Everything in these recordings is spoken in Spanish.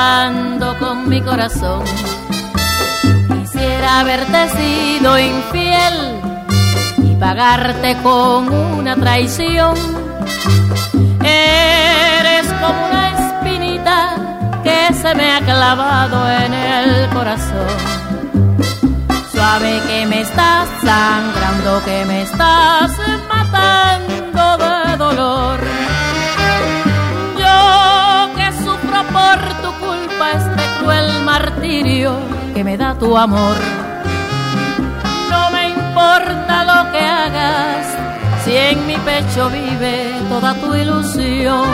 acabando con mi corazón. Quisiera haberte sido infiel y pagarte con una traición. Eres como una espinita que se me ha clavado en el corazón. Suave que me estás sangrando, que me estás matando de dolor. Yo que sufro por tu culpa este cruel martirio que me da tu amor. No me importa lo que hagas si en mi pecho vive toda tu ilusión.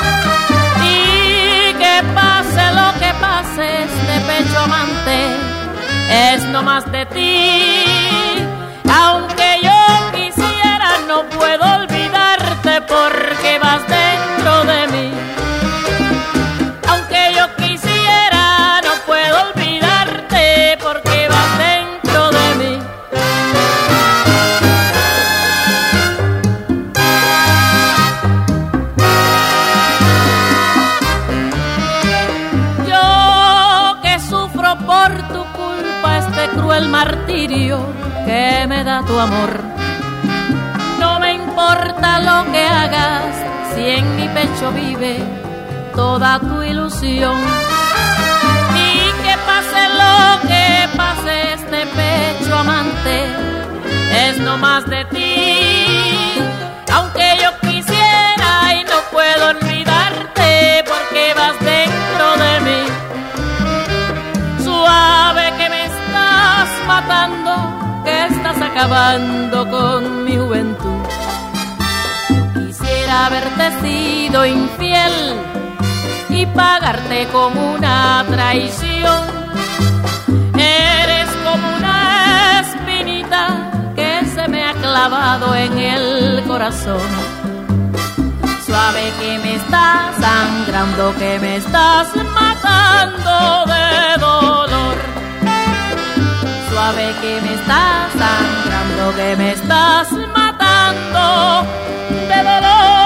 Y que pase lo que pase, este pecho amante es no más de ti. Aunque yo quisiera, no puedo olvidarte porque vas dentro de mí. Aunque yo quisiera, no puedo olvidarte porque vas dentro de mí. Yo que sufro por tu culpa este cruel martirio que me da tu amor. No me importa lo que hagas si en mi pecho vive toda tu ilusión. Y que pase lo que pase, este pecho amante es no más de ti. Aunque yo quisiera y no puedo olvidarte porque vas dentro de mí. Suave que me estás matando, que estás acabando con mi juventud. Quisiera haberte sido infiel y pagarte con una traición. Eres como una espinita que se me ha clavado en el corazón. Suave que me estás sangrando, que me estás matando de dolor. Suave que me estás sangrando, que me estás matando de dolor.